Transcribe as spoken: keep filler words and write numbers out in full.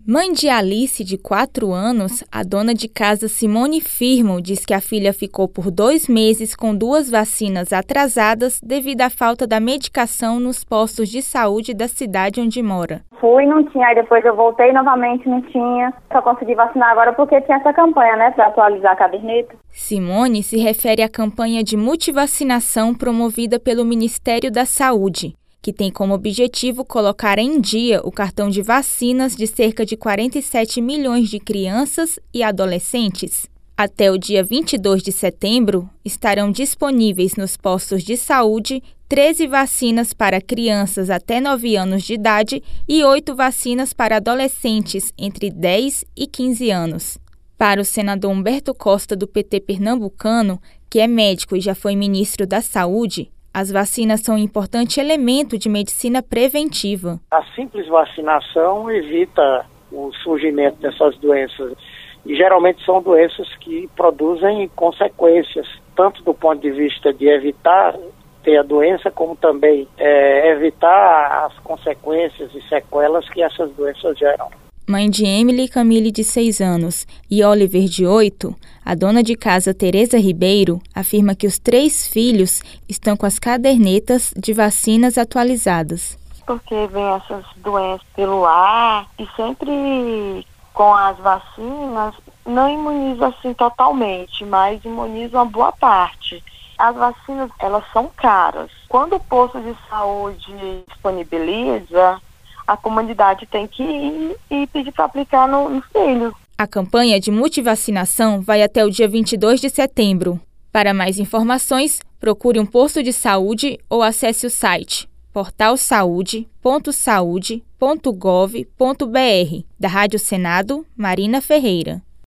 Mãe de Alice, de quatro anos, a dona de casa Simone Firmo diz que a filha ficou por dois meses com duas vacinas atrasadas devido à falta da medicação nos postos de saúde da cidade onde mora. Fui, não tinha, aí depois eu voltei novamente, não tinha. Só consegui vacinar agora porque tinha essa campanha, né, para atualizar a caderneta. Simone se refere à campanha de multivacinação promovida pelo Ministério da Saúde, que tem como objetivo colocar em dia o cartão de vacinas de cerca de quarenta e sete milhões de crianças e adolescentes. Até o dia vinte e dois de setembro, estarão disponíveis nos postos de saúde treze vacinas para crianças até nove anos de idade e oito vacinas para adolescentes entre dez e quinze anos. Para o senador Humberto Costa, do P T pernambucano, que é médico e já foi ministro da Saúde, as vacinas são um importante elemento de medicina preventiva. A simples vacinação evita o surgimento dessas doenças. E geralmente são doenças que produzem consequências, tanto do ponto de vista de evitar ter a doença, como também é, evitar as consequências e sequelas que essas doenças geram. Mãe de Emily Camille, de seis anos, e Oliver, de oito, a dona de casa Tereza Ribeiro afirma que os três filhos estão com as cadernetas de vacinas atualizadas. Porque vem essas doenças pelo ar e sempre com as vacinas não imuniza assim totalmente, mas imuniza uma boa parte. As vacinas, elas são caras. Quando o posto de saúde disponibiliza, a comunidade tem que ir e pedir para aplicar no, nos filhos. A campanha de multivacinação vai até o dia vinte e dois de setembro. Para mais informações, procure um posto de saúde ou acesse o site portal saúde ponto saude ponto gov ponto br. Da Rádio Senado, Marina Ferreira.